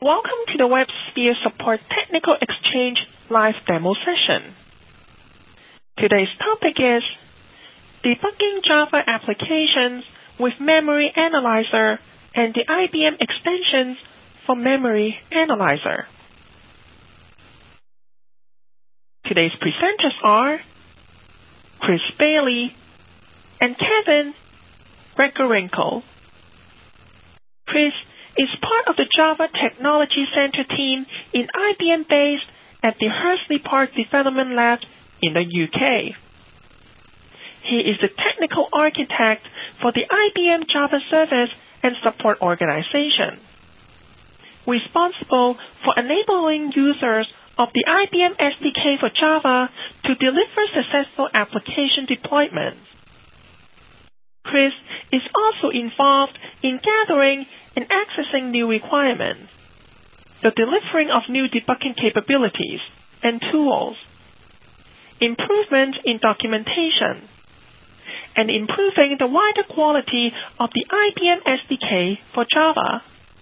Welcome to the WebSphere Support Technical Exchange live demo session. Today's topic is debugging Java applications with Memory Analyzer and the IBM extensions for Memory Analyzer. Today's presenters are Chris Bailey and Kevin Gregorenko. Chris is part of the Java Technology Center team in IBM based at the Hursley Park Development Lab in the UK. He is the technical architect for the IBM Java Service and Support Organization, responsible for enabling users of the IBM SDK for Java to deliver successful application deployments. Chris is also involved in gathering and accessing new requirements, the delivering of new debugging capabilities and tools, improvement in documentation, and improving the wider quality of the IBM SDK for Java.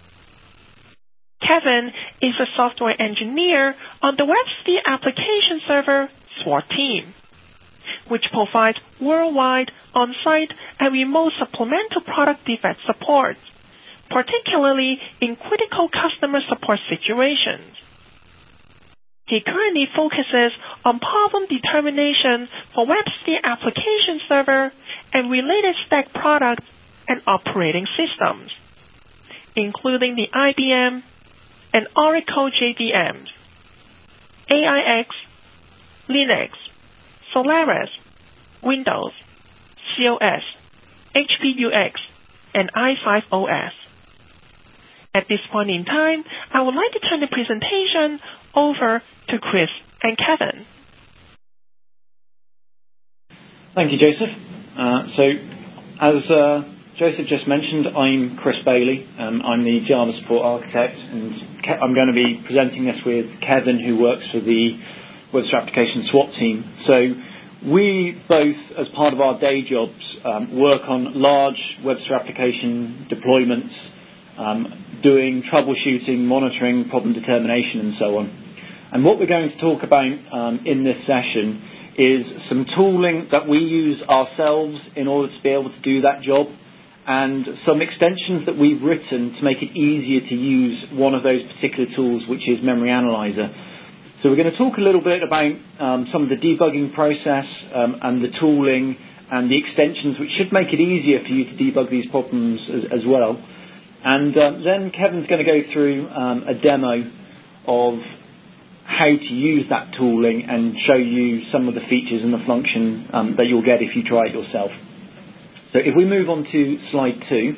Kevin is a software engineer on the WebSphere Application Server SWOT team, which provides worldwide, on-site, and remote supplemental product defect support, particularly in critical customer support situations. He currently focuses on problem determination for WebSphere Application Server and related stack products and operating systems, including the IBM and Oracle JVMs, AIX, Linux, Solaris, Windows, COS, HP UX, and i5 OS. At this point in time, I would like to turn the presentation over to Chris and Kevin. Thank you, Joseph. As Joseph just mentioned, I'm Chris Bailey. I'm the Java Support Architect, and I'm going to be presenting this with Kevin, who works for the WebSphere Application SWOT team. So we both, as part of our day jobs, work on large WebSphere application deployments, doing troubleshooting, monitoring, problem determination, and so on. And what we're going to talk about in this session is some tooling that we use ourselves in order to be able to do that job, and some extensions that we've written to make it easier to use one of those particular tools, which is Memory Analyzer. So we're going to talk a little bit about some of the debugging process and the tooling and the extensions, which should make it easier for you to debug these problems as well. And then Kevin's going to go through a demo of how to use that tooling and show you some of the features and the function that you'll get if you try it yourself. So if we move on to slide 2.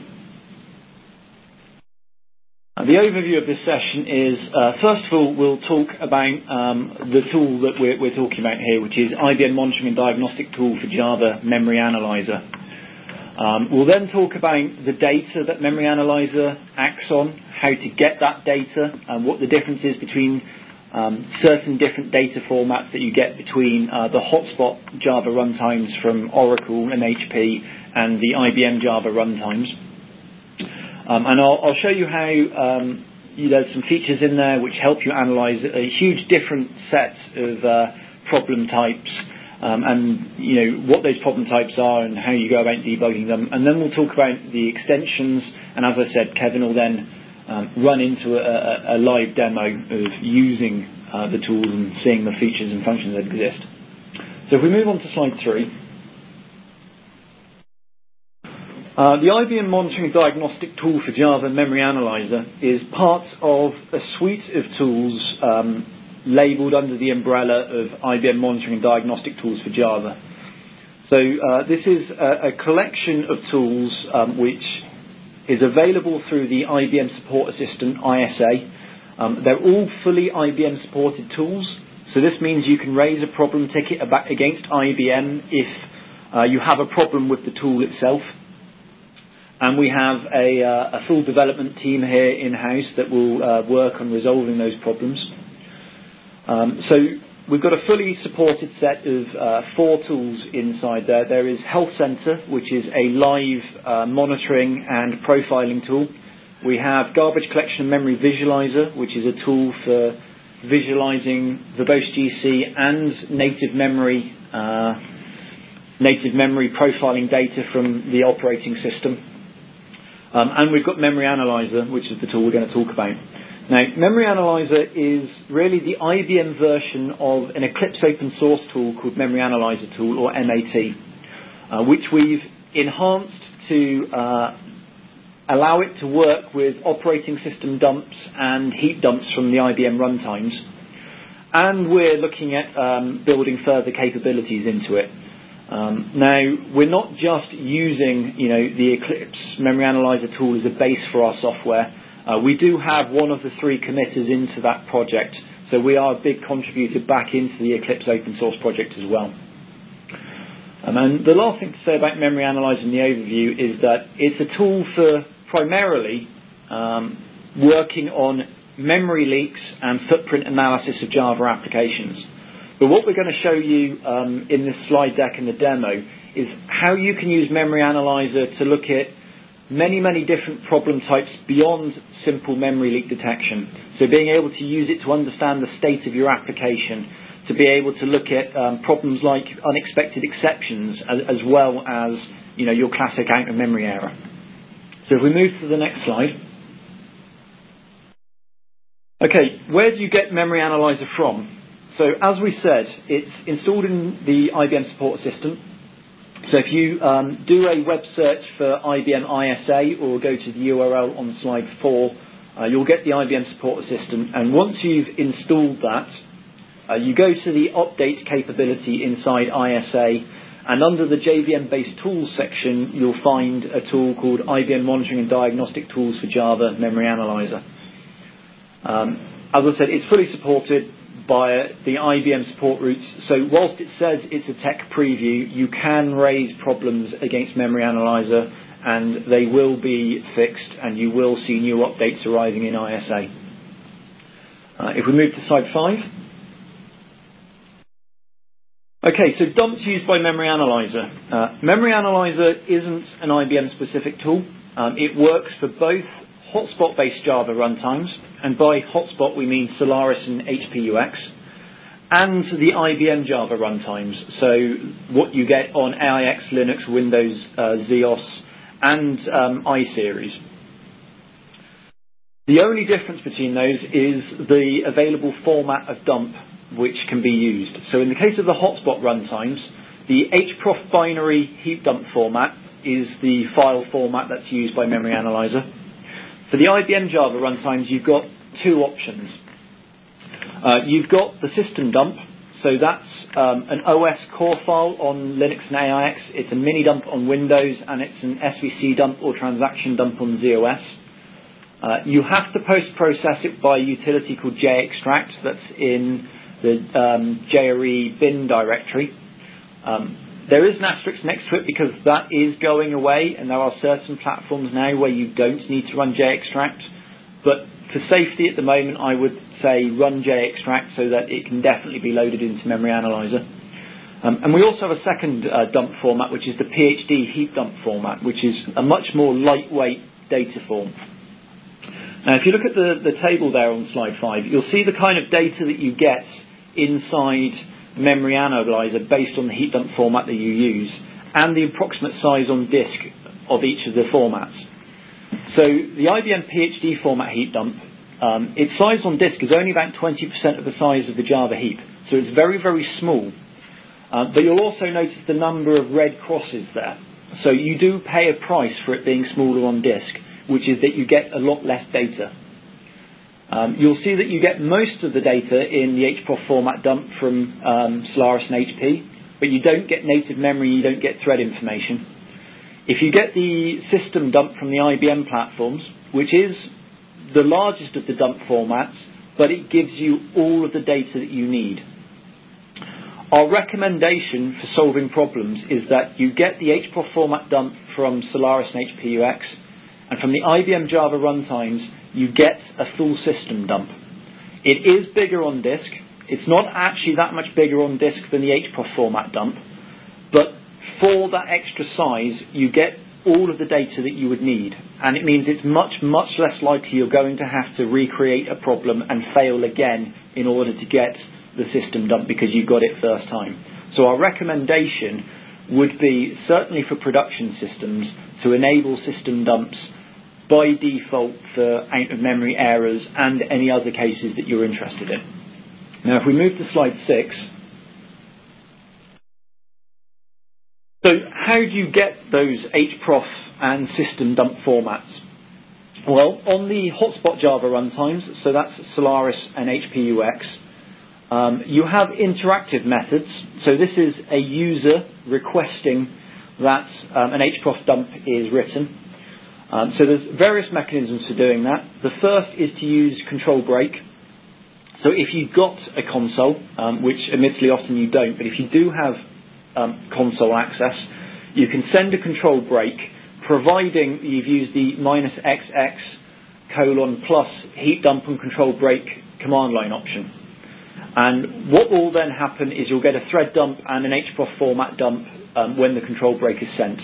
The overview of this session is, first of all, we'll talk about the tool that we're talking about here, which is IBM Monitoring and Diagnostic Tool for Java, Memory Analyzer. We'll then talk about the data that Memory Analyzer acts on, how to get that data, and what the difference is between certain different data formats that you get between the hotspot Java runtimes from Oracle and HP and the IBM Java runtimes. And I'll show you how there's some features in there which help you analyze a huge different set of problem types, and what those problem types are and how you go about debugging them. And then we'll talk about the extensions, and as I said, Kevin will then run into a live demo of using the tools and seeing the features and functions that exist. So if we move on to slide 3. The IBM Monitoring Diagnostic Tool for Java Memory Analyzer is part of a suite of tools labeled under the umbrella of IBM Monitoring and Diagnostic Tools for Java. So this is a collection of tools which is available through the IBM Support Assistant, ISA. They're all fully IBM supported tools, so this means you can raise a problem ticket against IBM if you have a problem with the tool itself. And we have a full development team here in-house that will work on resolving those problems. So we've got a fully supported set of 4 tools inside there. There is Health Center, which is a live monitoring and profiling tool. We have Garbage Collection and Memory Visualizer, which is a tool for visualizing verbose GC and native memory profiling data from the operating system. And we've got Memory Analyzer, which is the tool we're going to talk about. Now, Memory Analyzer is really the IBM version of an Eclipse open source tool called Memory Analyzer Tool, or MAT, which we've enhanced to allow it to work with operating system dumps and heap dumps from the IBM runtimes. And we're looking at building further capabilities into it. Now, we're not just using, the Eclipse Memory Analyzer tool as a base for our software. We do have one of the 3 committers into that project, so we are a big contributor back into the Eclipse open source project as well. And the last thing to say about Memory Analyzer in the overview is that it's a tool for primarily working on memory leaks and footprint analysis of Java applications. But what we're going to show you in this slide deck and the demo is how you can use Memory Analyzer to look at many, many different problem types beyond simple memory leak detection. So being able to use it to understand the state of your application, to be able to look at problems like unexpected exceptions, as well as your classic out of memory error. So if we move to the next slide. Okay, where do you get Memory Analyzer from? So as we said, it's installed in the IBM Support Assistant. So if you do a web search for IBM ISA or go to the URL on slide 4, you'll get the IBM Support Assistant. And once you've installed that, you go to the update capability inside ISA, and under the JVM-based tools section, you'll find a tool called IBM Monitoring and Diagnostic Tools for Java Memory Analyzer. As I said, it's fully supported by the IBM support routes. So whilst it says it's a tech preview, you can raise problems against Memory Analyzer, and they will be fixed, and you will see new updates arriving in ISA. If we move to slide 5. Okay, so dumps used by Memory Analyzer. Memory Analyzer isn't an IBM-specific tool. It works for both hotspot-based Java runtimes, and by hotspot we mean Solaris and HPUX, and the IBM Java runtimes, so what you get on AIX, Linux, Windows, ZeOS, and iSeries. The only difference between those is the available format of dump which can be used. So in the case of the hotspot runtimes, the hprof binary heap dump format is the file format that's used by Memory Analyzer. For the IBM Java runtimes, you've got 2 options. You've got the system dump, so that's an OS core file on Linux and AIX. It's a mini dump on Windows, and it's an SVC dump or transaction dump on ZOS. You have to post-process it by a utility called JExtract that's in the JRE bin directory. There is an asterisk next to it because that is going away, and there are certain platforms now where you don't need to run JExtract. But for safety at the moment, I would say run JExtract so that it can definitely be loaded into Memory Analyzer. And we also have a second dump format, which is the PhD heap dump format, which is a much more lightweight data form. Now, if you look at the table there on slide 5, you'll see the kind of data that you get inside Memory Analyzer based on the heap dump format that you use, and the approximate size on disk of each of the formats. So the IBM PhD format heap dump, its size on disk is only about 20% of the size of the Java heap, so it's very, very small. But you'll also notice the number of red crosses there. So you do pay a price for it being smaller on disk, which is that you get a lot less data. You'll see that you get most of the data in the hprof format dump from Solaris and HP, but you don't get native memory, you don't get thread information. If you get the system dump from the IBM platforms, which is the largest of the dump formats, but it gives you all of the data that you need. Our recommendation for solving problems is that you get the hprof format dump from Solaris and HPUX, and from the IBM Java runtimes, you get a full system dump. It is bigger on disk. It's not actually that much bigger on disk than the hprof format dump, but for that extra size, you get all of the data that you would need. and it means it's much, much less likely you're going to have to recreate a problem and fail again in order to get the system dumped because you got it first time. So our recommendation would be, certainly for production systems, to enable system dumps by default for out-of-memory errors and any other cases that you're interested in. Now, if we move to slide 6, so how do you get those HProf and system dump formats? Well, on the Hotspot Java runtimes, so that's Solaris and HPUX, you have interactive methods. So this is a user requesting that an HProf dump is written. So there's various mechanisms for doing that. The first is to use control break. So if you've got a console, which admittedly often you don't, but if you do have console access, you can send a control break, providing you've used the -XX : heap dump and control break command line option. And what will then happen is you'll get a thread dump and an HProf format dump when the control break is sent.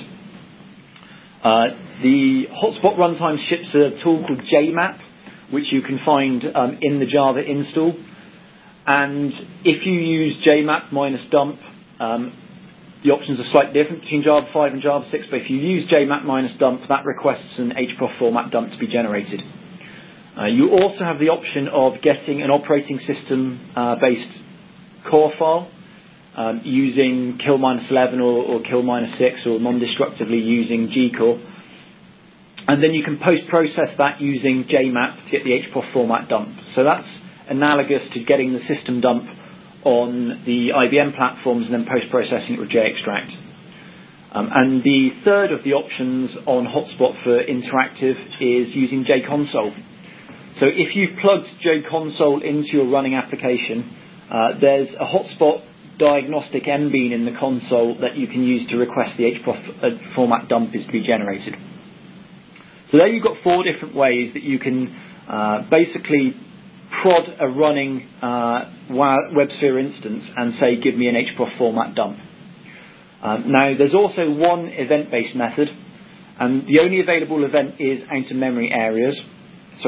The Hotspot runtime ships a tool called JMap, which you can find in the Java install. And if you use JMap -dump, the options are slightly different between Java 5 and Java 6, but if you use JMap -dump, that requests an HProf format dump to be generated. You also have the option of getting an operating system based core file using kill -11 or kill -6, or non-destructively using gcore. And then you can post-process that using JMap to get the HProf format dump. So that's analogous to getting the system dump on the IBM platforms and then post-processing it with JExtract. And the third of the options on Hotspot for interactive is using JConsole. So if you've plugged JConsole into your running application, there's a Hotspot diagnostic MBean in the console that you can use to request the HProf format dump is to be generated. So there you've got 4 different ways that you can basically prod a running WebSphere instance and say, give me an HProf format dump. Now, there's also one event-based method, and the only available event is out-of-memory errors. So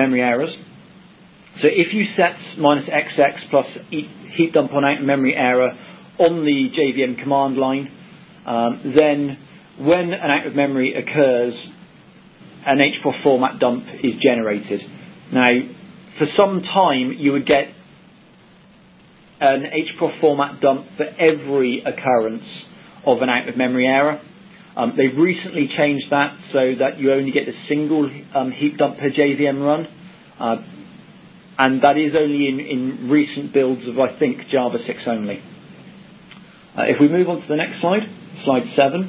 if you set -XX plus heap dump on out-of-memory error on the JVM command line, then when an out-of-memory occurs, an HProf format dump is generated. Now, for some time, you would get an HProf format dump for every occurrence of an out-of-memory error. They've recently changed that so that you only get a single heap dump per JVM run, and that is only in recent builds of, I think, Java 6 only. If we move on to the next slide, slide 7.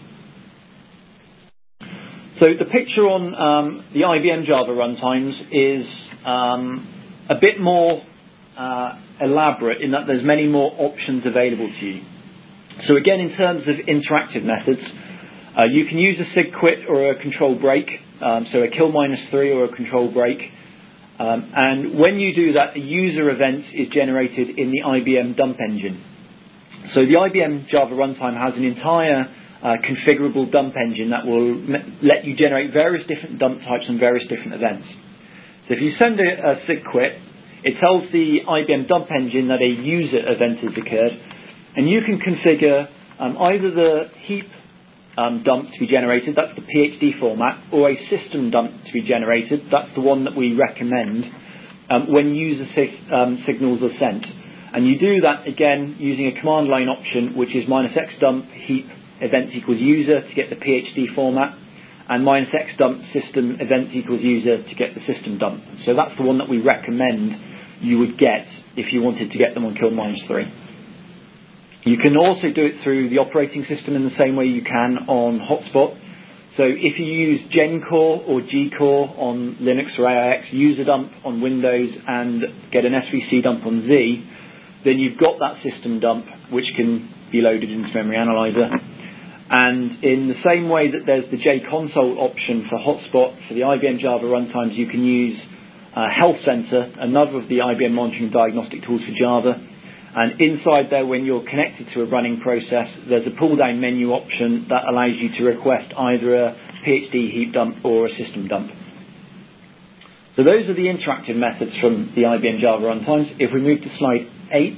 So the picture on the IBM Java runtimes is a bit more elaborate in that there's many more options available to you. So again, in terms of interactive methods, you can use a sigquit or a control break, so a kill -3 or a control break. And when you do that, a user event is generated in the IBM dump engine. So the IBM Java runtime has an entire configurable dump engine that will let you generate various different dump types and various different events. So if you send a sigquit, it tells the IBM dump engine that a user event has occurred, and you can configure either the heap dump to be generated, that's the PHD format, or a system dump to be generated, that's the one that we recommend when user signals are sent. And you do that again using a command line option, which is -x dump heap events equals user to get the PHD format, and -x dump system events equals user to get the system dump. So that's the one that we recommend you would get if you wanted to get them on kill -3. You can also do it through the operating system in the same way you can on Hotspot. So if you use GenCore or Gcore on Linux or AIX, user dump on Windows, and get an SVC dump on Z, then you've got that system dump which can be loaded into Memory Analyzer. And in the same way that there's the JConsole option for Hotspot for the IBM Java runtimes, you can use Health Center, another of the IBM monitoring diagnostic tools for Java, And inside there, when you're connected to a running process, there's a pull-down menu option that allows you to request either a PhD heap dump or a system dump. So those are the interactive methods from the IBM Java runtimes. If we move to slide 8,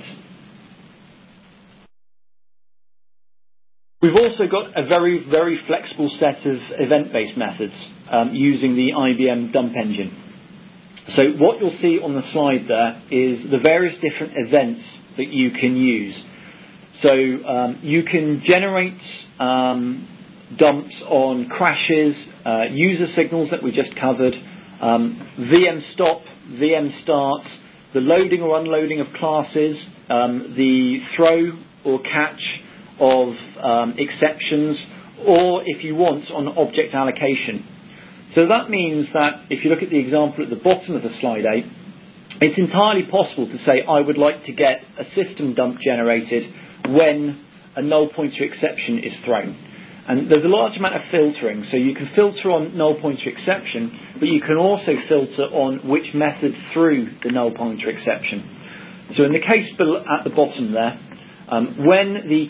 we've also got a very, very flexible set of event-based methods using the IBM dump engine. So what you'll see on the slide there is the various different events that you can use. So you can generate dumps on crashes, user signals that we just covered, VM stop, VM start, the loading or unloading of classes, the throw or catch of exceptions, or if you want, on object allocation. So that means that if you look at the example at the bottom of the slide 8, it's entirely possible to say I would like to get a system dump generated when a null pointer exception is thrown. And there's a large amount of filtering, so you can filter on null pointer exception, but you can also filter on which method threw the null pointer exception. So in the case at the bottom there, when the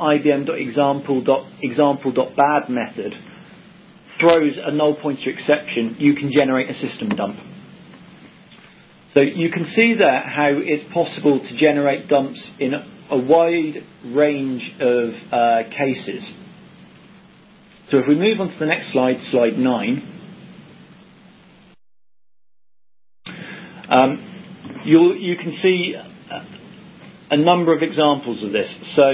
com.ibm.example.bad method throws a null pointer exception, you can generate a system dump. So you can see there how it's possible to generate dumps in a wide range of cases. So if we move on to the next slide, slide 9, you can see a number of examples of this. So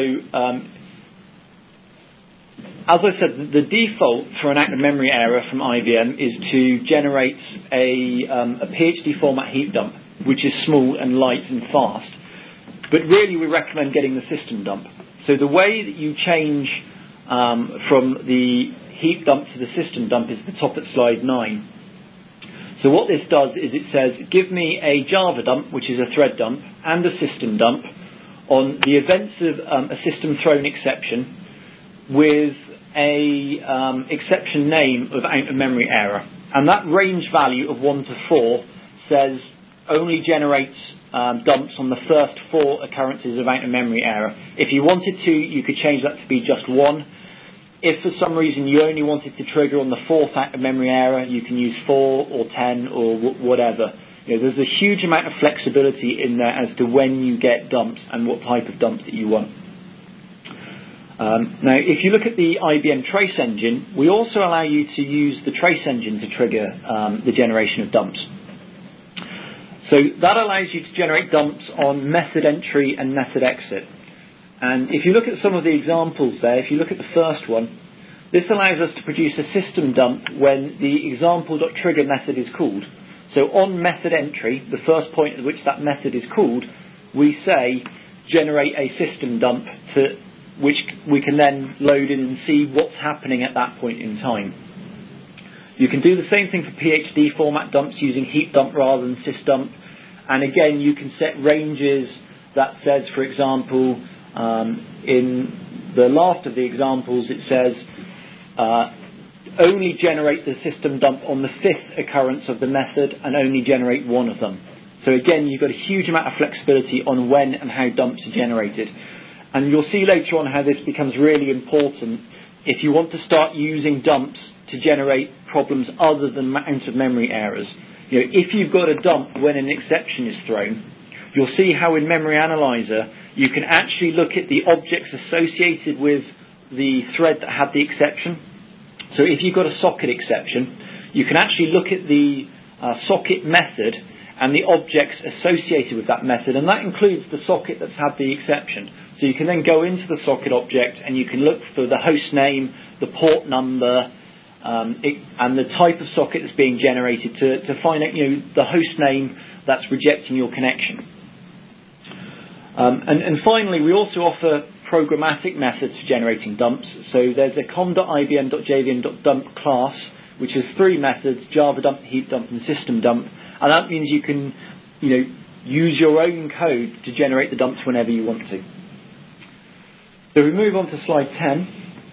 as I said, the default for an active memory error from IBM is to generate a PhD format heap dump, which is small and light and fast. But really we recommend getting the system dump. So the way that you change from the heap dump to the system dump is the top at slide 9. So what this does is it says, give me a Java dump, which is a thread dump, and a system dump on the events of a system thrown exception with a exception name of out of memory error. And that range value of 1 to 4 says only generates dumps on the first 4 occurrences of out of memory error. If you wanted to, you could change that to be just 1. If for some reason you only wanted to trigger on the 4th out of memory error, you can use 4 or 10 or whatever. You know, there's a huge amount of flexibility in there as to when you get dumps and what type of dumps that you want. Now, if you look at the IBM Trace engine, we also allow you to use the Trace engine to trigger the generation of dumps. So that allows you to generate dumps on method entry and method exit. And if you look at some of the examples there, if you look at the first one, this allows us to produce a system dump when the example.trigger method is called. So on method entry, the first point at which that method is called, we say generate a system dump to which we can then load in and see what's happening at that point in time. You can do the same thing for PhD format dumps using heap dump rather than sysdump. And again, you can set ranges that says, for example, in the last of the examples, it says only generate the system dump on the 5th occurrence of the method and only generate one of them. So again, you've got a huge amount of flexibility on when and how dumps are generated. And you'll see later on how this becomes really important if you want to start using dumps to generate problems other than out of memory errors. You know, if you've got a dump when an exception is thrown, you'll see how in Memory Analyzer you can actually look at the objects associated with the thread that had the exception. So if you've got a socket exception, you can actually look at the socket method and the objects associated with that method, and that includes the socket that's had the exception. So you can then go into the socket object and you can look for the host name, the port number, and the type of socket that's being generated to find out, the host name that's rejecting your connection. And finally, we also offer programmatic methods for generating dumps. So there's a com.ibm.jvm.dump class, which has 3 methods: Java dump, heap dump, and system dump. And that means you can, use your own code to generate the dumps whenever you want to. So we move on to slide 10.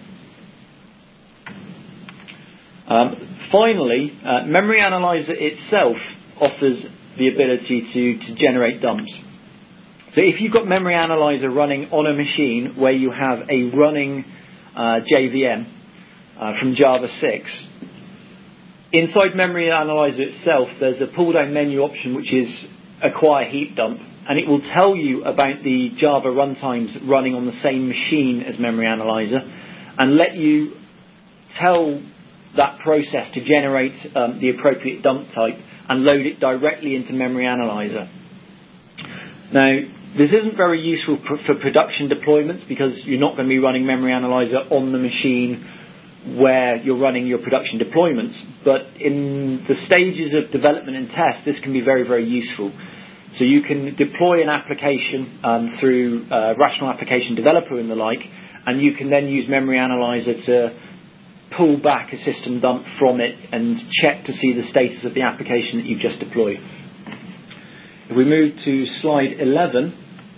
Finally, Memory Analyzer itself offers the ability to generate dumps. So if you've got Memory Analyzer running on a machine where you have a running JVM from Java 6, inside Memory Analyzer itself, there's a pull-down menu option which is Acquire Heap Dump, and it will tell you about the Java runtimes running on the same machine as Memory Analyzer, and let you tell that process to generate the appropriate dump type and load it directly into Memory Analyzer. Now, this isn't very useful for production deployments because you're not going to be running Memory Analyzer on the machine where you're running your production deployments, but in the stages of development and test, this can be very, very useful. So you can deploy an application through Rational Application Developer and the like, and you can then use Memory Analyzer to pull back a system dump from it and check to see the status of the application that you've just deployed. If we move to slide 11,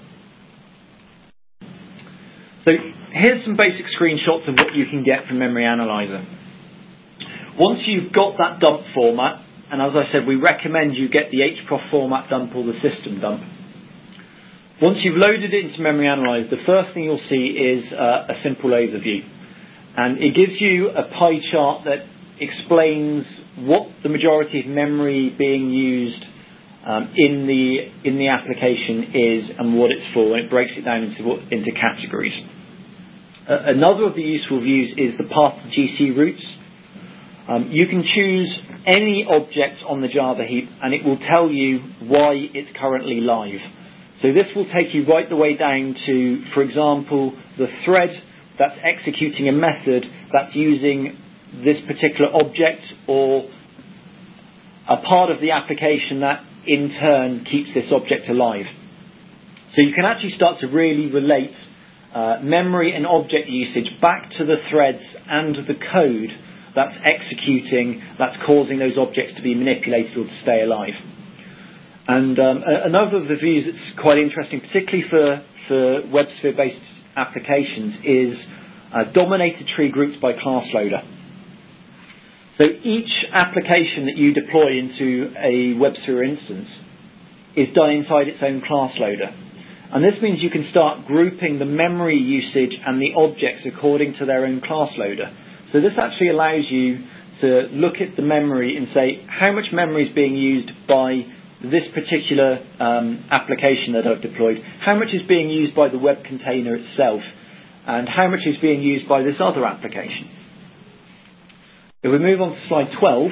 so here's some basic screenshots of what you can get from Memory Analyzer. Once you've got that dump format, and as I said, we recommend you get the HProf format dump or the system dump. Once you've loaded it into Memory Analyzer, the first thing you'll see is a simple overview. And it gives you a pie chart that explains what the majority of memory being used in the application is and what it's for, and it breaks it down into categories. Another of the useful views is the path to GC routes. You can choose any object on the Java heap and it will tell you why it's currently live. So this will take you right the way down to, for example, the thread that's executing a method that's using this particular object or a part of the application that in turn keeps this object alive. So you can actually start to really relate memory and object usage back to the threads and the code that's executing, that's causing those objects to be manipulated or to stay alive. And another of the views that's quite interesting, particularly for WebSphere-based applications, is dominated tree groups by class loader. So each application that you deploy into a WebSphere instance is done inside its own class loader. And this means you can start grouping the memory usage and the objects according to their own class loader. So this actually allows you to look at the memory and say, how much memory is being used by this particular application that I've deployed? How much is being used by the web container itself? And how much is being used by this other application? If we move on to slide 12.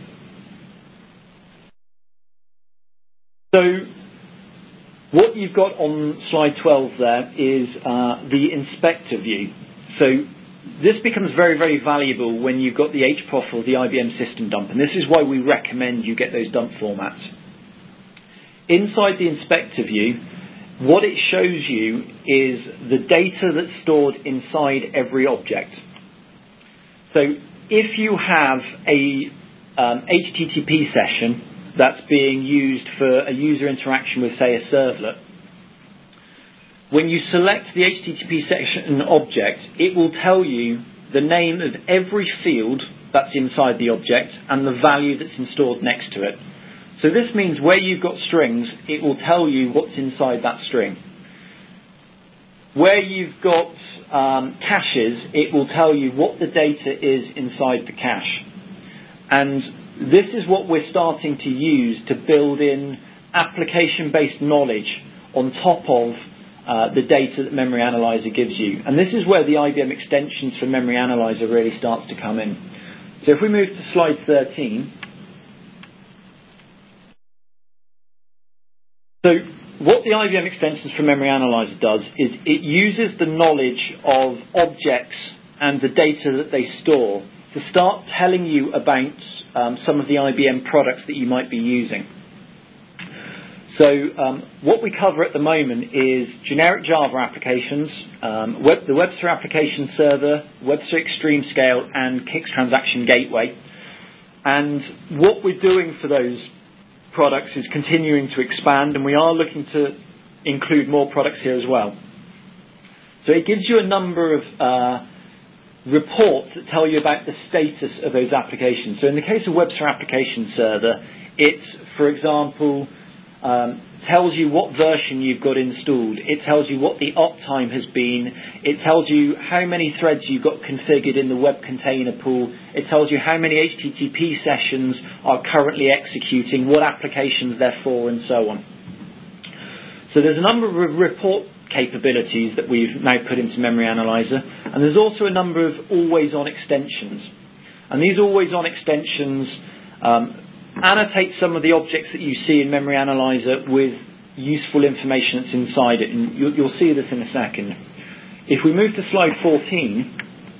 So what you've got on slide 12 there is the inspector view. So this becomes very, very valuable when you've got the HProf or the IBM system dump, and this is why we recommend you get those dump formats. Inside the inspector view, what it shows you is the data that's stored inside every object. So if you have a HTTP session that's being used for a user interaction with, say, a servlet, when you select the HTTP session object, it will tell you the name of every field that's inside the object and the value that's stored next to it. So this means where you've got strings, it will tell you what's inside that string. Where you've got caches, it will tell you what the data is inside the cache. And this is what we're starting to use to build in application-based knowledge on top of the data that Memory Analyzer gives you. And this is where the IBM extensions for Memory Analyzer really starts to come in. So if we move to slide 13. So what the IBM extensions for Memory Analyzer does is it uses the knowledge of objects and the data that they store to start telling you about some of the IBM products that you might be using. So what we cover at the moment is generic Java applications, the WebSphere Application Server, WebSphere Extreme Scale, and Kix Transaction Gateway. And what we're doing for those products is continuing to expand, and we are looking to include more products here as well. So it gives you a number of reports that tell you about the status of those applications. So in the case of WebSphere Application Server, it's, for example, tells you what version you've got installed. It tells you what the uptime has been. It tells you how many threads you've got configured in the web container pool. It tells you how many HTTP sessions are currently executing, what applications they're for, and so on. So there's a number of report capabilities that we've now put into Memory Analyzer, and there's also a number of always-on extensions. And these always-on extensions annotate some of the objects that you see in Memory Analyzer with useful information that's inside it, and you'll see this in a second. If we move to slide 14,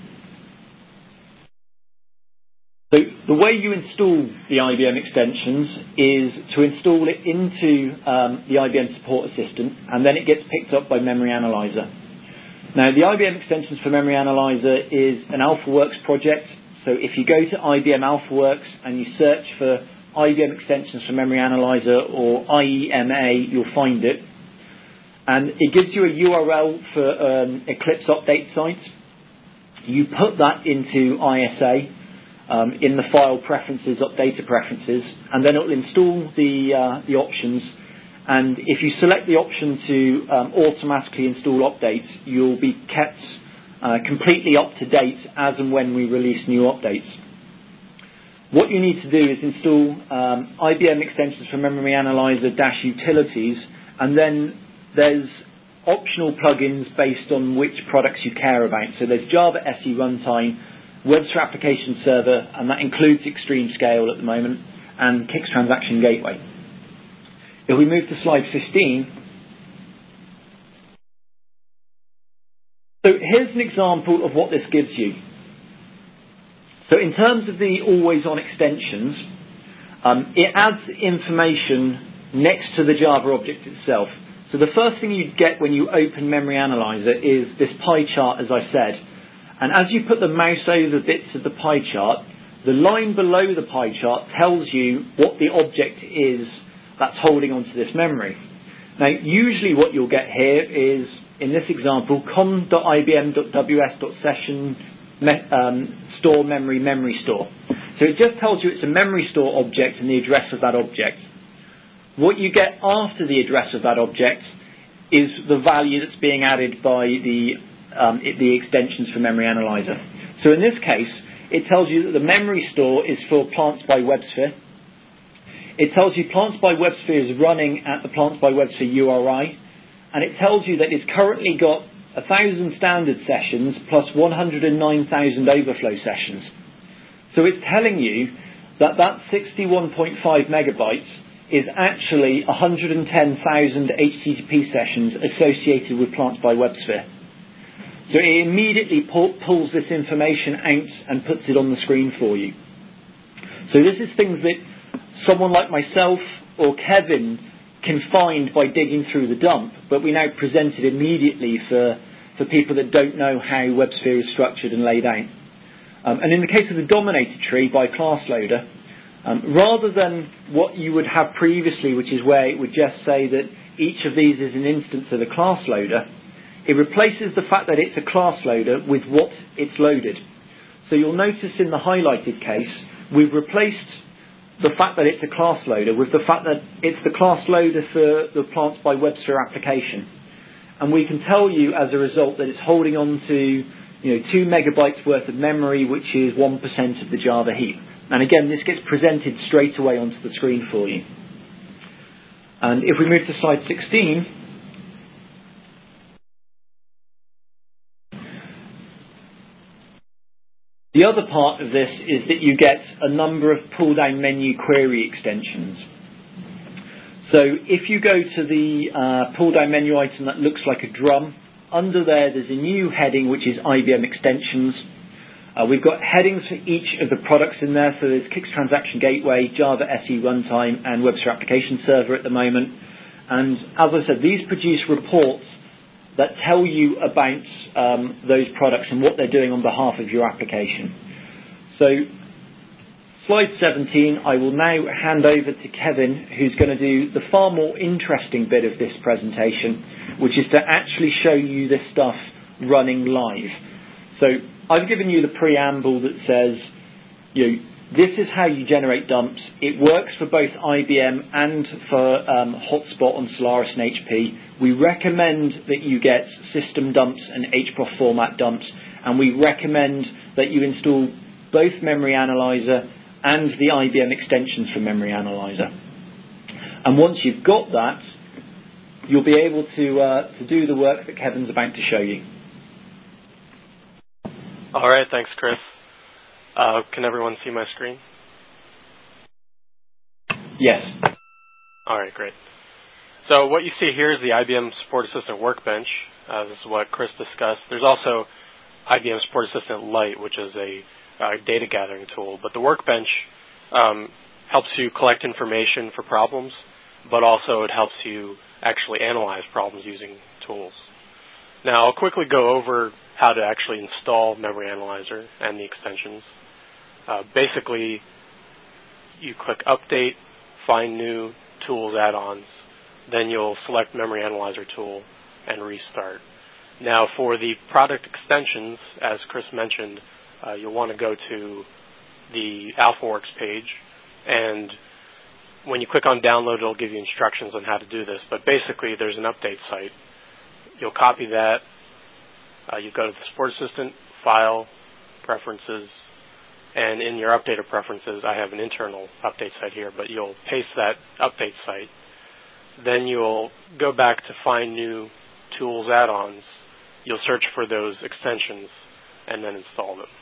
so the way you install the IBM extensions is to install it into the IBM Support Assistant, and then it gets picked up by Memory Analyzer. Now, the IBM extensions for Memory Analyzer is an AlphaWorks project, so if you go to IBM AlphaWorks and you search for IBM extensions for Memory Analyzer or IEMA, you'll find it. And it gives you a URL for Eclipse update site. You put that into ISA in the file preferences, updater preferences, and then it will install the options. And if you select the option to automatically install updates, you'll be kept completely up to date as and when we release new updates. What you need to do is install IBM extensions for Memory Analyzer -utilities, and then there's optional plugins based on which products you care about. So there's Java SE Runtime, WebSphere Application Server, and that includes Extreme Scale at the moment, and Kix Transaction Gateway. If we move to slide 15, so here's an example of what this gives you. So in terms of the always-on extensions, it adds information next to the Java object itself. So the first thing you get when you open Memory Analyzer is this pie chart, as I said. And as you put the mouse over bits of the pie chart, the line below the pie chart tells you what the object is that's holding onto this memory. Now, usually what you'll get here is, in this example, com.ibm.ws.session store memory store. So it just tells you it's a memory store object and the address of that object. What you get after the address of that object is the value that's being added by the extensions for Memory Analyzer. So in this case, it tells you that the memory store is for Plants by WebSphere. It tells you Plants by WebSphere is running at the Plants by WebSphere URI, and it tells you that it's currently got 1,000 standard sessions plus 109,000 overflow sessions. So it's telling you that 61.5 megabytes is actually 110,000 HTTP sessions associated with Plants by WebSphere. So it immediately pulls this information out and puts it on the screen for you. So this is things that someone like myself or Kevin can find by digging through the dump, but we now present it immediately for people that don't know how WebSphere is structured and laid out. And in the case of the dominator tree by ClassLoader, rather than what you would have previously, which is where it would just say that each of these is an instance of a class loader, it replaces the fact that it's a class loader with what it's loaded. So you'll notice in the highlighted case, we've replaced the fact that it's a class loader with the fact that it's the class loader for the Plants by WebSphere application. And we can tell you as a result that it's holding on to 2 megabytes worth of memory, which is 1% of the Java heap. And again, this gets presented straight away onto the screen for you. And if we move to slide 16, the other part of this is that you get a number of pull-down menu query extensions. So if you go to the pull-down menu item that looks like a drum, under there's a new heading which is IBM extensions. We've got headings for each of the products in there. So there's Kix Transaction Gateway, Java SE Runtime, and WebSphere Application Server at the moment. And as I said, these produce reports that tell you about those products and what they're doing on behalf of your application. So slide 17, I will now hand over to Kevin, who's going to do the far more interesting bit of this presentation, which is to actually show you this stuff running live. So I've given you the preamble that says, This is how you generate dumps. It works for both IBM and for Hotspot on Solaris and HP. We recommend that you get system dumps and HPrOF format dumps, and we recommend that you install both Memory Analyzer and the IBM extensions for Memory Analyzer. And once you've got that, you'll be able to do the work that Kevin's about to show you. All right, thanks, Chris. Can everyone see my screen? Yes. All right, great. So what you see here is the IBM Support Assistant Workbench. This is what Chris discussed. There's also IBM Support Assistant Lite, which is a data gathering tool. But the Workbench helps you collect information for problems, but also it helps you actually analyze problems using tools. Now, I'll quickly go over how to actually install Memory Analyzer and the extensions. Basically, you click Update, Find New, Tools, Add-ons. Then you'll select Memory Analyzer tool and restart. Now, for the product extensions, as Chris mentioned, you'll want to go to the AlphaWorks page, and when you click on Download, it'll give you instructions on how to do this. But basically, there's an update site. You'll copy that. You go to the Support Assistant, File, Preferences, and in your updater preferences, I have an internal update site here, but you'll paste that update site. Then you'll go back to Find New Tools Add-ons. You'll search for those extensions and then install them.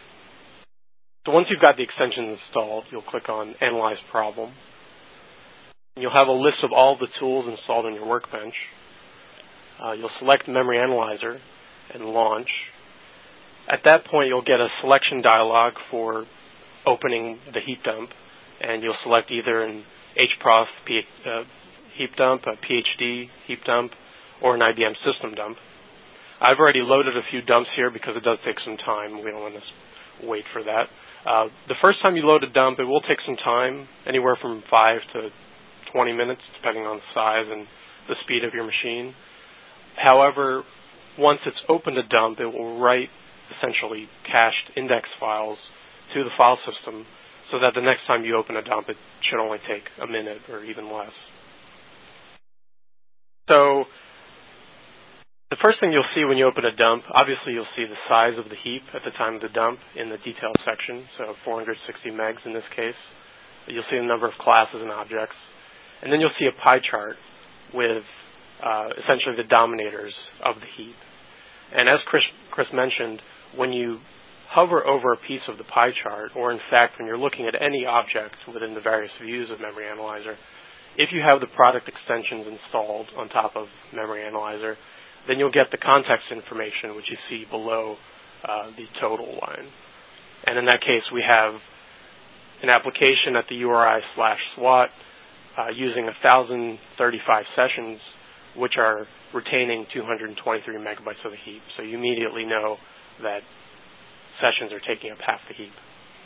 So once you've got the extensions installed, you'll click on Analyze Problem. You'll have a list of all the tools installed on your Workbench. You'll select Memory Analyzer and launch. At that point, you'll get a selection dialog for opening the heap dump, and you'll select either an HPrOF heap dump, a PhD heap dump, or an IBM system dump. I've already loaded a few dumps here because it does take some time. We don't want to wait for that. The first time you load a dump, it will take some time, anywhere from 5 to 20 minutes, depending on the size and the speed of your machine. However, once it's opened a dump, it will write essentially cached index files to the file system so that the next time you open a dump, it should only take a minute or even less. So the first thing you'll see when you open a dump, obviously you'll see the size of the heap at the time of the dump in the details section, so 460 megs in this case. You'll see the number of classes and objects. And then you'll see a pie chart with essentially the dominators of the heap. And as Chris mentioned, when you hover over a piece of the pie chart, or in fact when you're looking at any object within the various views of Memory Analyzer, if you have the product extensions installed on top of Memory Analyzer, then you'll get the context information, which you see below the total line. And in that case, we have an application at the URI/SWAT using 1,035 sessions, which are retaining 223 megabytes of the heap. So you immediately know that sessions are taking up half the heap.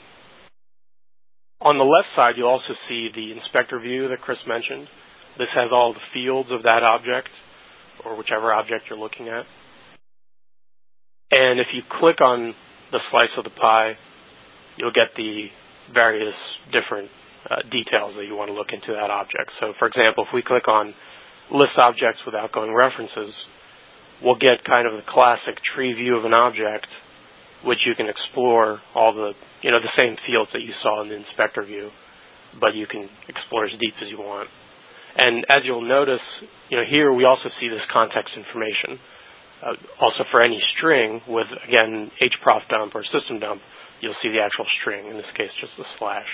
On the left side, you'll also see the inspector view that Chris mentioned. This has all the fields of that object, or whichever object you're looking at. And if you click on the slice of the pie, you'll get the various different details that you want to look into that object. So, for example, if we click on List Objects with Outgoing References, we'll get kind of the classic tree view of an object, which you can explore all the same fields that you saw in the inspector view, but you can explore as deep as you want. And as you'll notice, here we also see this context information. Also for any string with, again, HPrOF dump or system dump, you'll see the actual string, in this case just the slash.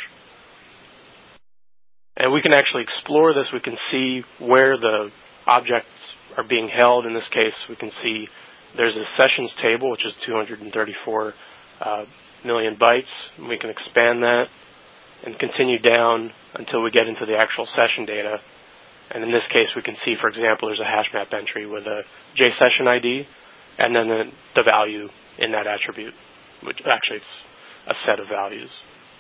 And we can actually explore this. We can see where the objects are being held. In this case, we can see there's a sessions table, which is 234 million bytes. We can expand that and continue down until we get into the actual session data. And in this case, we can see, for example, there's a hash map entry with a JSession ID and then the value in that attribute, which actually it's a set of values.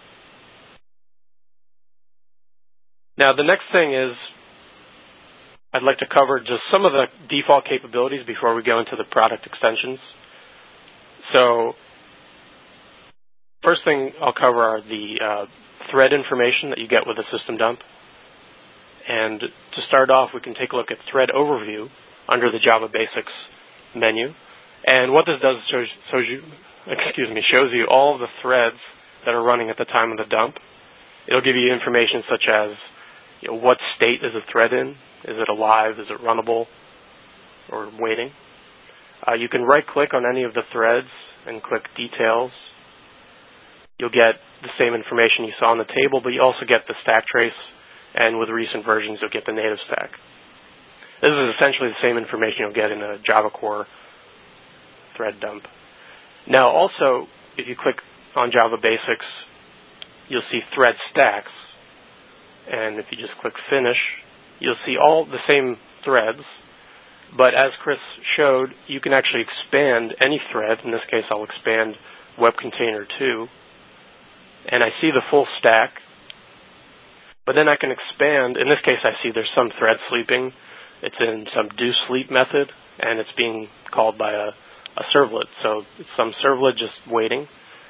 Now, the next thing is I'd like to cover just some of the default capabilities before we go into the product extensions. So first thing I'll cover are the thread information that you get with a system dump. And to start off, we can take a look at Thread Overview under the Java Basics menu. And what this does is shows you all of the threads that are running at the time of the dump. It'll give you information such as what state is the thread in? Is it alive? Is it runnable? Or waiting? You can right-click on any of the threads and click Details. You'll get the same information you saw on the table, but you also get the stack trace, and with recent versions, you'll get the native stack. This is essentially the same information you'll get in a Java Core thread dump. Now, also, if you click on Java Basics, you'll see thread stacks, and if you just click Finish, you'll see all the same threads, but as Chris showed, you can actually expand any thread. In this case, I'll expand Web Container 2, and I see the full stack, but then I can expand. In this case, I see there's some thread sleeping. It's in some do sleep method, and it's being called by a servlet. So it's some servlet just waiting.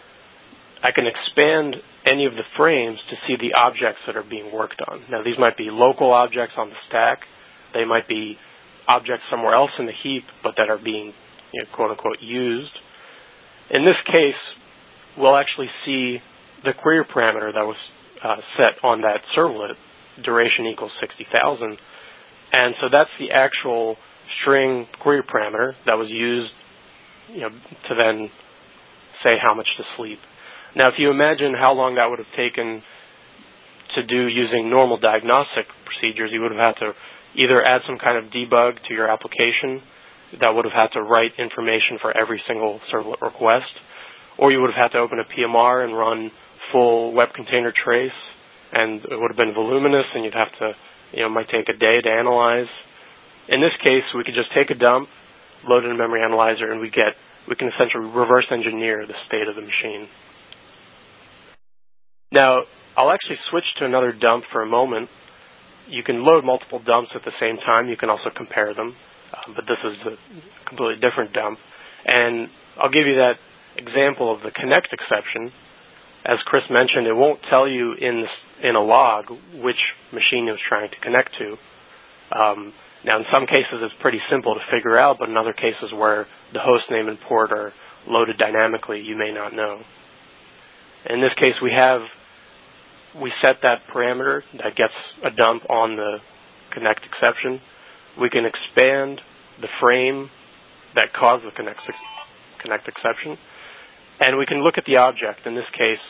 I can expand any of the frames to see the objects that are being worked on. Now, these might be local objects on the stack. They might be objects somewhere else in the heap, but that are being, quote-unquote, used. In this case, we'll actually see the query parameter that was set on that servlet, duration equals 60,000. And so that's the actual string query parameter that was used to then say how much to sleep. Now, if you imagine how long that would have taken to do using normal diagnostic procedures, you would have had to either add some kind of debug to your application that would have had to write information for every single servlet request, or you would have had to open a PMR and run full web container trace, and it would have been voluminous, and you'd have to, it might take a day to analyze. In this case, we could just take a dump, load in a memory analyzer, and we can essentially reverse engineer the state of the machine. Now, I'll actually switch to another dump for a moment. You can load multiple dumps at the same time. You can also compare them, but this is a completely different dump. And I'll give you that example of the connect exception. As Chris mentioned, it won't tell you in a log which machine it was trying to connect to. Now, in some cases, it's pretty simple to figure out, but in other cases where the host name and port are loaded dynamically, you may not know. In this case, we set that parameter that gets a dump on the connect exception. We can expand the frame that caused the connect exception, and we can look at the object. In this case,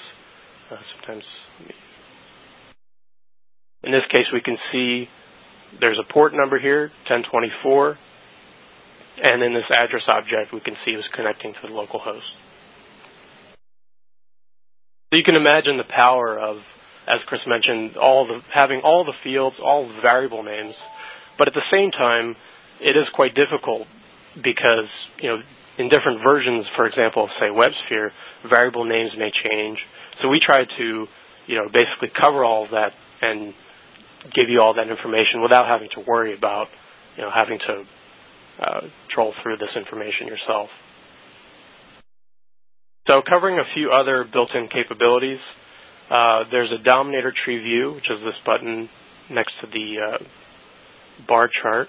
we can see there's a port number here, 1024, and in this address object, we can see it was connecting to the local host. So you can imagine the power of, as Chris mentioned, having all the fields, all the variable names, but at the same time, it is quite difficult because, in different versions, for example, of, say, WebSphere, variable names may change. So we try to, basically cover all of that and give you all that information without having to worry about, having to troll through this information yourself. So covering a few other built-in capabilities, there's a Dominator Tree View, which is this button next to the bar chart.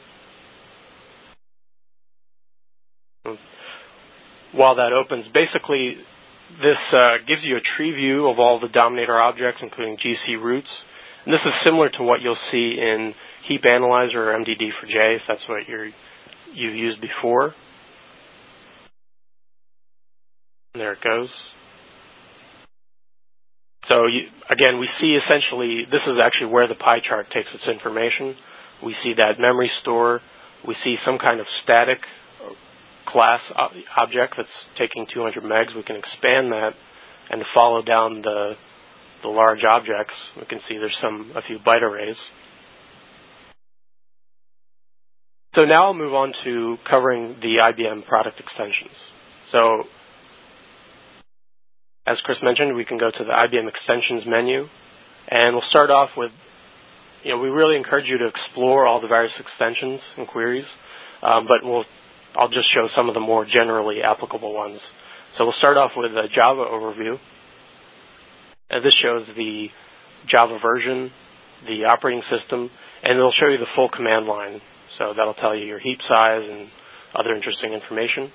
While that opens, basically this gives you a tree view of all the Dominator objects, including GC roots. And this is similar to what you'll see in Heap Analyzer or MDD4J, if that's what you've used before. And there it goes. So again, we see essentially, this is actually where the pie chart takes its information. We see that memory store. We see some kind of static class object that's taking 200 megs. We can expand that and follow down the large objects. We can see there's a few byte arrays. So now I'll move on to covering the IBM product extensions. So as Chris mentioned, we can go to the IBM extensions menu, and we'll start off with, we really encourage you to explore all the various extensions and queries, but I'll just show some of the more generally applicable ones. So we'll start off with a Java overview. And this shows the Java version, the operating system, and it'll show you the full command line. So that'll tell you your heap size and other interesting information.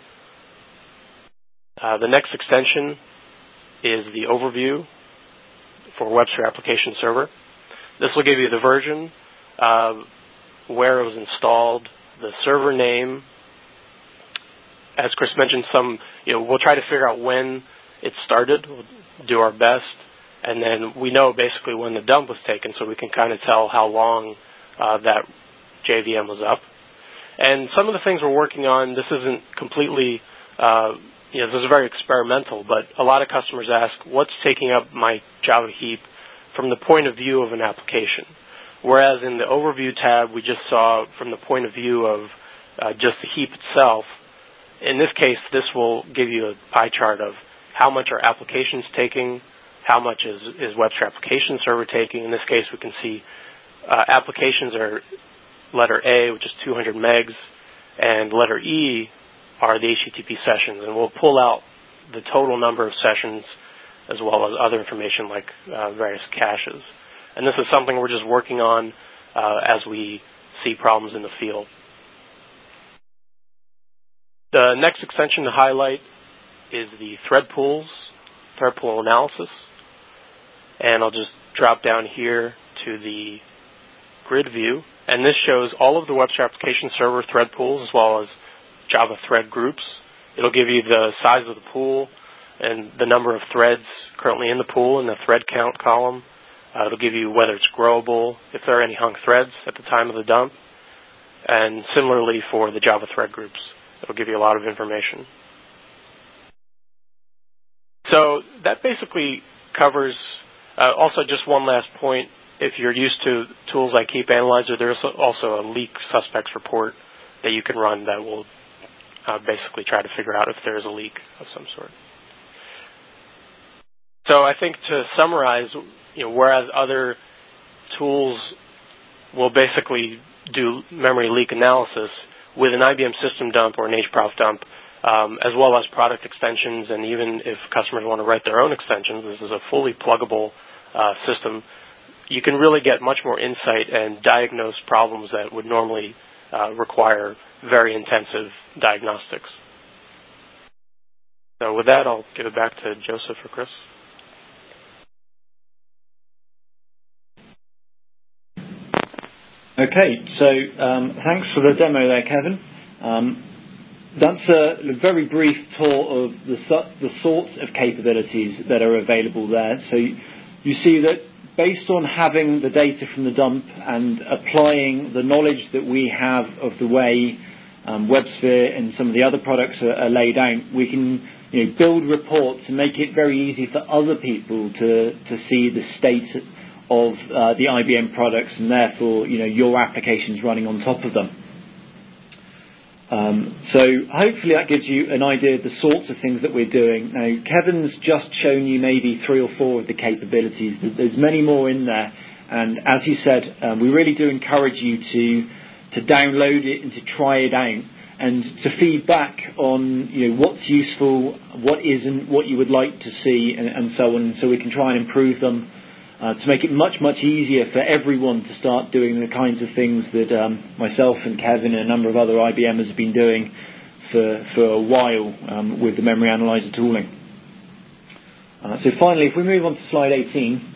The next extension is the overview for WebSphere Application Server. This will give you the version, where it was installed, the server name. As Chris mentioned, we'll try to figure out when it started. We'll do our best, and then we know basically when the dump was taken, so we can kind of tell how long that JVM was up. And some of the things we're working on, this isn't completely, this is very experimental, but a lot of customers ask, what's taking up my Java heap from the point of view of an application? Whereas in the overview tab, we just saw from the point of view of just the heap itself. In this case, this will give you a pie chart of how much are applications taking, how much is WebSphere Application Server taking. In this case, we can see applications are letter A, which is 200 megs, and letter E are the HTTP sessions. And we'll pull out the total number of sessions as well as other information like various caches. And this is something we're just working on as we see problems in the field. The next extension to highlight is the thread pool analysis. And I'll just drop down here to the grid view. And this shows all of the WebSphere Application Server thread pools as well as Java thread groups. It'll give you the size of the pool and the number of threads currently in the pool in the thread count column. It'll give you whether it's growable, if there are any hung threads at the time of the dump. And similarly for the Java thread groups, it'll give you a lot of information. So that basically covers, also just one last point, if you're used to tools like Heap Analyzer, there's also a leak suspects report that you can run that will basically try to figure out if there is a leak of some sort. So I think to summarize, whereas other tools will basically do memory leak analysis, with an IBM system dump or an HPROF dump, as well as product extensions, and even if customers want to write their own extensions, this is a fully pluggable system. You can really get much more insight and diagnose problems that would normally require very intensive diagnostics. So with that, I'll give it back to Joseph or Chris. Okay, so thanks for the demo there, Kevin. That's a very brief tour of the sorts of capabilities that are available there. So you see that based on having the data from the dump and applying the knowledge that we have of the way WebSphere and some of the other products are laid out, we can build reports and make it very easy for other people to see the state of the IBM products and therefore your applications running on top of them. So hopefully that gives you an idea of the sorts of things that we're doing. Now, Kevin's just shown you maybe 3 or 4 of the capabilities. There's many more in there, and as he said, we really do encourage you to download it and to try it out and to feed back on what's useful, what isn't, what you would like to see, and so on, so we can try and improve them. To make it much, much easier for everyone to start doing the kinds of things that myself and Kevin and a number of other IBMers have been doing for a while with the memory analyzer tooling. So finally, if we move on to slide 18.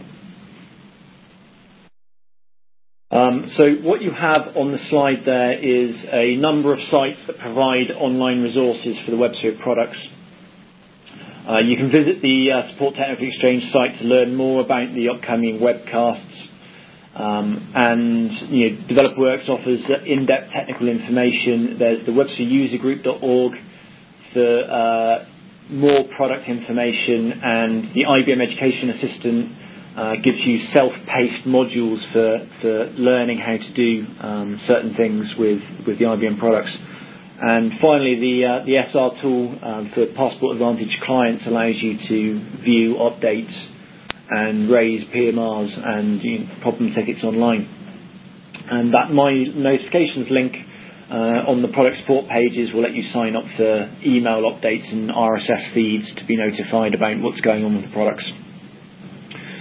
So what you have on the slide there is a number of sites that provide online resources for the WebSphere products. You can visit the Support Technical Exchange site to learn more about the upcoming webcasts. And DevelopWorks offers in-depth technical information. There's the WebSphereUserGroup.org for more product information, and the IBM Education Assistant gives you self-paced modules for learning how to do certain things with the IBM products. And finally, the SR tool for Passport Advantage clients allows you to view updates and raise PMRs and problem tickets online. And that My Notifications link on the product support pages will let you sign up for email updates and RSS feeds to be notified about what's going on with the products.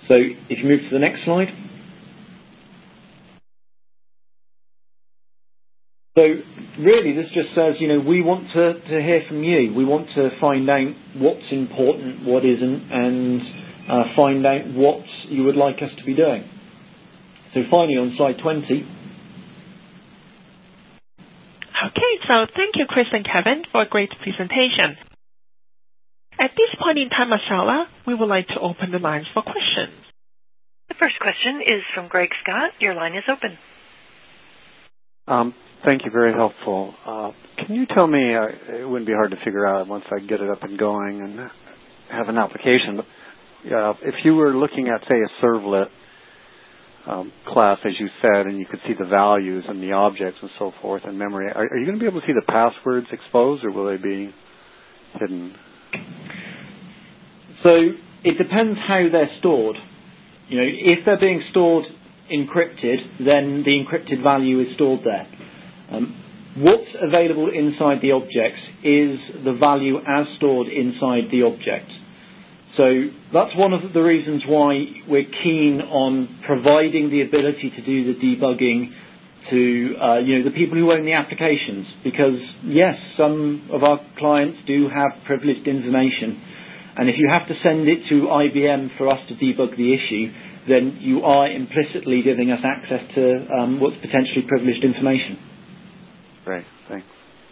So if you move to the next slide. So really this just says, we want to hear from you. We want to find out what's important, what isn't, and find out what you would like us to be doing. So finally on slide 20. Okay, so thank you, Chris and Kevin, for a great presentation. At this point in time, Marcella, we would like to open the lines for questions. The first question is from Greg Scott. Your line is open. Thank you. Very helpful. Can you tell me, it wouldn't be hard to figure out once I get it up and going and have an application, but if you were looking at, say, a servlet class, as you said, and you could see the values and the objects and so forth in memory, are you going to be able to see the passwords exposed, or will they be hidden? So it depends how they're stored. If they're being stored encrypted, then the encrypted value is stored there. What's available inside the objects is the value as stored inside the object. So that's one of the reasons why we're keen on providing the ability to do the debugging to the people who own the applications, because yes, some of our clients do have privileged information, and if you have to send it to IBM for us to debug the issue, then you are implicitly giving us access to what's potentially privileged information. Great, thanks.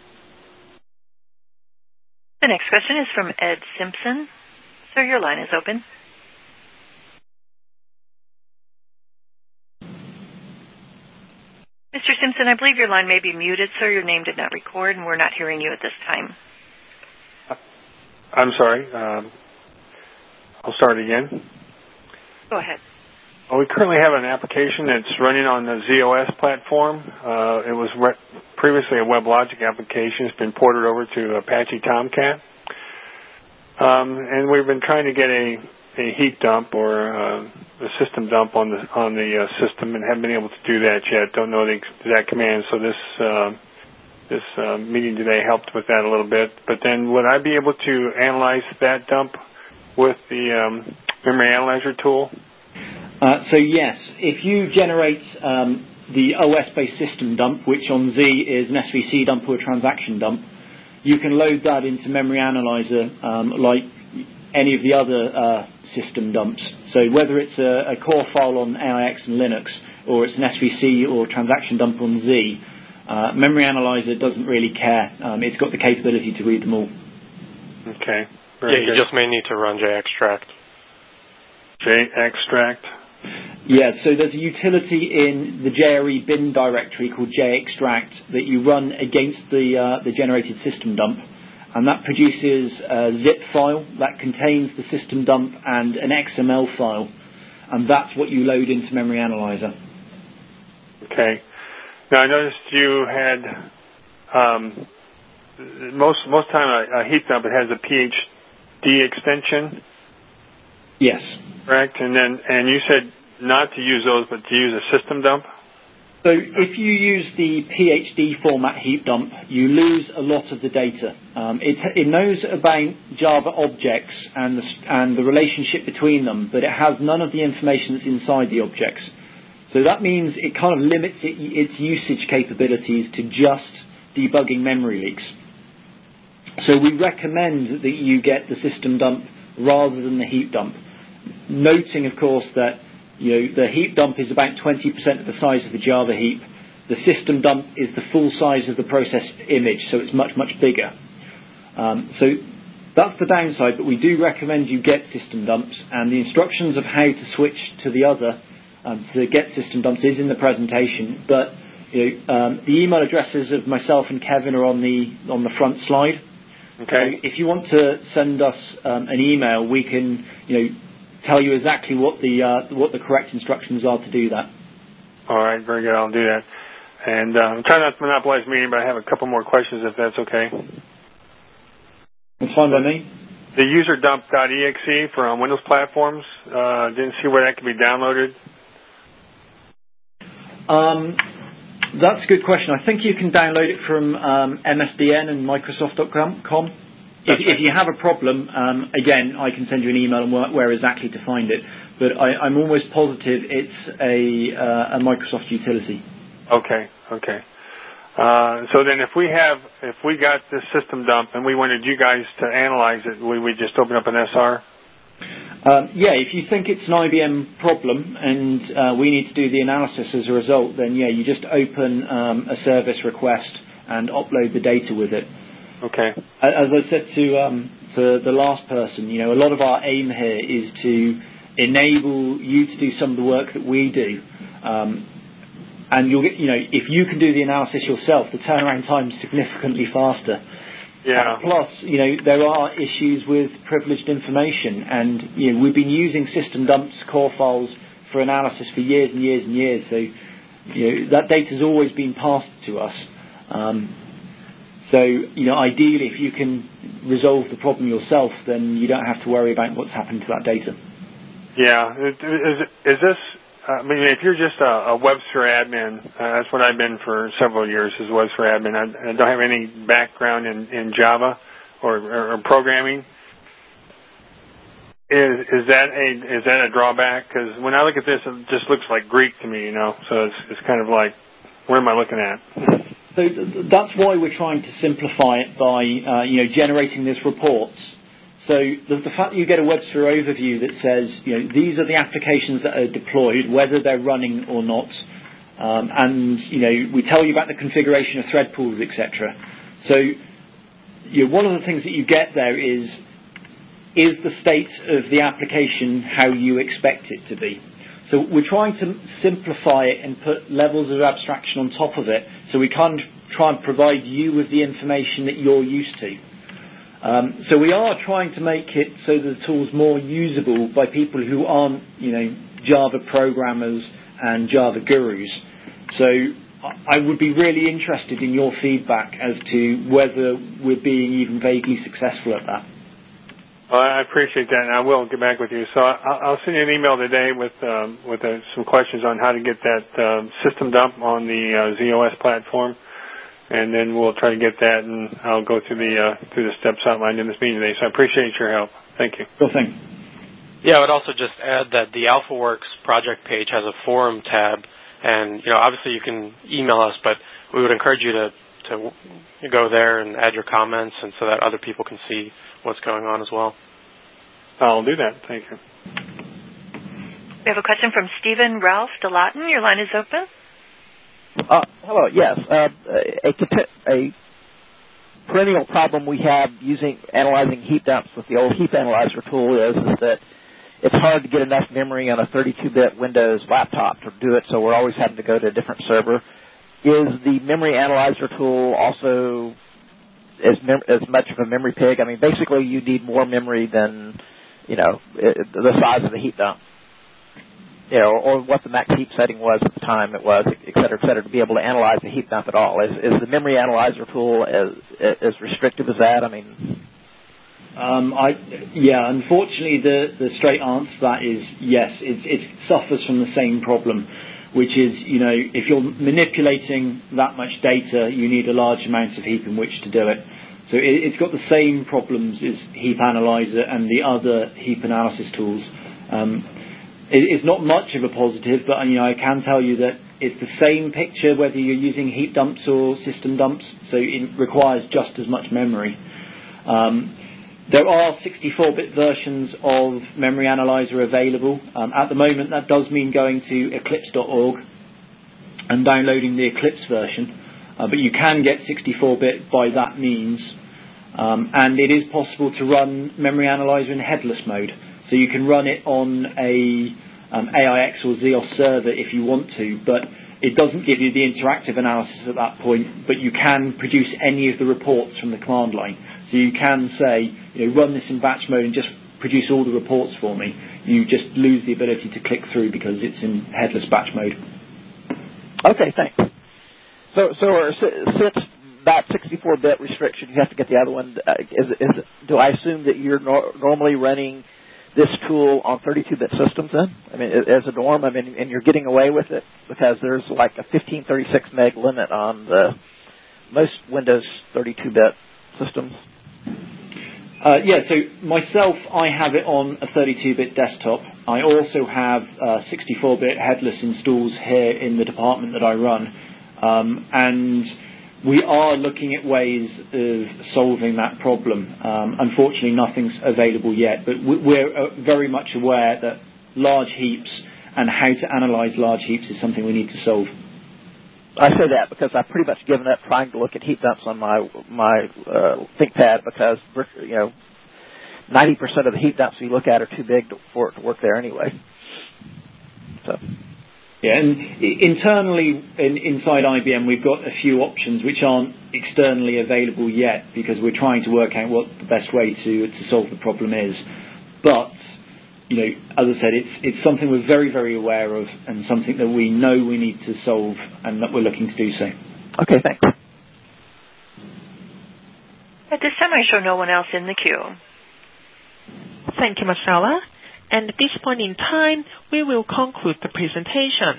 The next question is from Ed Simpson. Sir, your line is open. Mr. Simpson, I believe your line may be muted, sir. Your name did not record, and we're not hearing you at this time. I'm sorry. I'll start again. Go ahead. Well, we currently have an application that's running on the ZOS platform. It was previously a WebLogic application. It's been ported over to Apache Tomcat. And we've been trying to get a heap dump or a system dump on the system, and haven't been able to do that yet. Don't know the exact command. So this meeting today helped with that a little bit. But then would I be able to analyze that dump with the Memory Analyzer tool? So yes, if you generate the OS-based system dump, which on Z is an SVC dump or a transaction dump, you can load that into Memory Analyzer like any of the other system dumps. So whether it's a core file on AIX and Linux, or it's an SVC or transaction dump on Z, Memory Analyzer doesn't really care. It's got the capability to read them all. Okay. You just may need to run JExtract. JExtract? Yeah, so there's a utility in the JRE bin directory called JExtract that you run against the generated system dump, and that produces a zip file that contains the system dump and an XML file, and that's what you load into Memory Analyzer. Okay. Now I noticed you had most time a heap dump, it has a PhD extension. Yes. Correct. And you said not to use those, but to use a system dump? So if you use the PhD format heap dump, you lose a lot of the data. It knows about Java objects and the relationship between them, but it has none of the information that's inside the objects. So that means it kind of limits its usage capabilities to just debugging memory leaks. So we recommend that you get the system dump rather than the heap dump, noting, of course, that the heap dump is about 20% of the size of the Java heap. The system dump is the full size of the process image, so it's much, much bigger. So that's the downside, but we do recommend you get system dumps, and the instructions of how to switch to the other, to get system dumps, is in the presentation. But the email addresses of myself and Kevin are on the front slide. Okay. So if you want to send us an email, we can tell you exactly what the correct instructions are to do that. All right, very good. I'll do that. And I'm trying not to monopolize the meeting, but I have a couple more questions, if that's okay. It's fine by me. The userdump.exe for on Windows platforms, didn't see where that could be downloaded. That's a good question. I think you can download it from MSDN and Microsoft.com. If you have a problem, again, I can send you an email on where exactly to find it. but I'm almost positive it's a Microsoft utility. Okay. So then if we got this system dump and we wanted you guys to analyze it, we just open up an SR? If you think it's an IBM problem and we need to do the analysis as a result, then you just open a service request and upload the data with it. Okay. As I said to the last person, a lot of our aim here is to enable you to do some of the work that we do. And you'll get, if you can do the analysis yourself, the turnaround time is significantly faster. Yeah. Plus, there are issues with privileged information, and we've been using system dumps core files for analysis for years and years and years. So, that data's always been passed to us. So, ideally, if you can resolve the problem yourself, then you don't have to worry about what's happened to that data. Yeah. Is this? if you're just a Webster admin, that's what I've been for several years as Webster admin. I don't have any background in Java or programming. Is that a drawback? Because when I look at this, it just looks like Greek to me, So it's kind of like, where am I looking at? So that's why we're trying to simplify it by generating these reports. So the fact that you get a Webster overview that says, these are the applications that are deployed, whether they're running or not, and we tell you about the configuration of thread pools, etc. So one of the things that you get there is the state of the application how you expect it to be. So we're trying to simplify it and put levels of abstraction on top of it, so we can try and provide you with the information that you're used to. So we are trying to make it so the tool's more usable by people who aren't, Java programmers and Java gurus. So I would be really interested in your feedback as to whether we're being even vaguely successful at that. Well, I appreciate that, and I will get back with you. So I'll send you an email today with some questions on how to get that system dump on the ZOS platform. And then we'll try to get that, and I'll go through the steps outlined in this meeting today. So I appreciate your help. Thank you. Sure thing. Yeah, I would also just add that the AlphaWorks project page has a forum tab, and obviously you can email us, but we would encourage you to go there and add your comments, and so that other people can see what's going on as well. I'll do that. Thank you. We have a question from Stephen Ralph DeLawton. Your line is open. Hello. Yes, a perennial problem we have analyzing heap dumps with the old heap analyzer tool is that it's hard to get enough memory on a 32-bit Windows laptop to do it. So we're always having to go to a different server. Is the memory analyzer tool also as much of a memory pig? I mean, basically, you need more memory than the size of the heap dump. Or what the max heap setting was at the time it was, et cetera, to be able to analyze the heap dump at all. Is the memory analyzer tool as restrictive as that? I mean, unfortunately, the straight answer to that is yes. It suffers from the same problem, which is, if you're manipulating that much data, you need a large amount of heap in which to do it. So it's got the same problems as Heap Analyzer and the other heap analysis tools. It's not much of a positive, but I can tell you that it's the same picture whether you're using heap dumps or system dumps, so it requires just as much memory. There are 64-bit versions of Memory Analyzer available. At the moment, that does mean going to eclipse.org and downloading the Eclipse version, but you can get 64-bit by that means, and it is possible to run Memory Analyzer in headless mode. So you can run it on a AIX or ZOS server if you want to, but it doesn't give you the interactive analysis at that point, but you can produce any of the reports from the command line. So you can say, run this in batch mode and just produce all the reports for me. You just lose the ability to click through because it's in headless batch mode. Okay, thanks. So since that 64-bit restriction, you have to get the other one. Do I assume that you're normally running this tool on 32-bit systems then? I mean, as a norm, and you're getting away with it because there's like a 1536 meg limit on most Windows 32-bit systems? So myself, I have it on a 32-bit desktop. I also have 64-bit headless installs here in the department that I run. And we are looking at ways of solving that problem. Unfortunately, nothing's available yet, but we're very much aware that large heaps and how to analyze large heaps is something we need to solve. I say that because I've pretty much given up trying to look at heap dumps on my ThinkPad because 90% of the heap dumps we look at are too big for it to work there anyway. So. Yeah, and internally inside IBM, we've got a few options which aren't externally available yet because we're trying to work out what the best way to solve the problem is. But as I said, it's something we're very, very aware of and something that we know we need to solve and that we're looking to do so. Okay, thanks. At this time, I show no one else in the queue. Thank you, Marcella. And at this point in time, we will conclude the presentation.